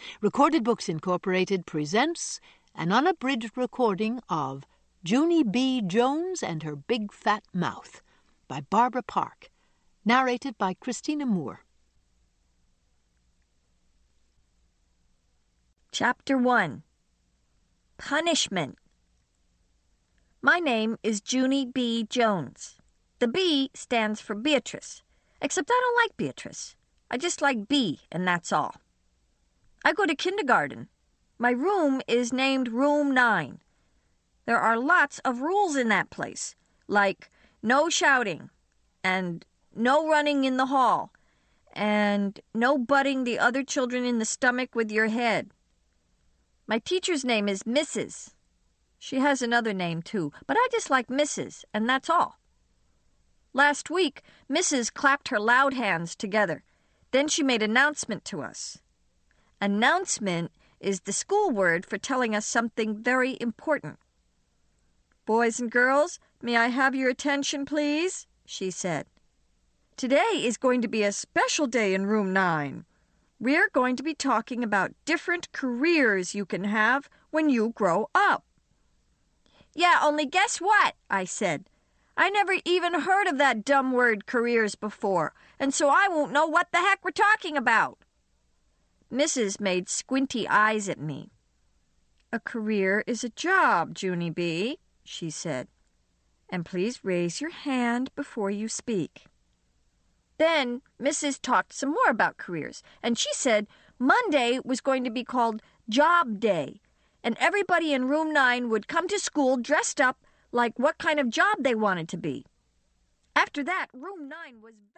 Recorded Books Incorporated presents an unabridged recording of Junie B. Jones and Her Big Fat Mouth by Barbara Park, narrated by Christina Moore. Chapter 1. Punishment. My name is Junie B. Jones. The B stands for Beatrice, except I don't like Beatrice. I just like B, and that's all. I go to kindergarten. My room is named Room 9. There are lots of rules in that place, like no shouting, and no running in the hall, and no butting the other children in the stomach with your head. My teacher's name is Mrs. She has another name, too, but I just like Mrs., and that's all. Last week, Mrs. clapped her loud hands together. Then she made announcement to us. Announcement is the school word for telling us something very important. "Boys and girls, may I have your attention, please?" she said. "Today is going to be a special day in Room 9. We're going to be talking about different careers you can have when you grow up." "Yeah, only guess what?" I said. "I never even heard of that dumb word careers before, and so I won't know what the heck we're talking about." Mrs. made squinty eyes at me. "A career is a job, Junie B.," she said. "And please raise your hand before you speak." Then Mrs. talked some more about careers, and she said Monday was going to be called Job Day, and everybody in Room 9 would come to school dressed up like what kind of job they wanted to be. After that, Room 9 was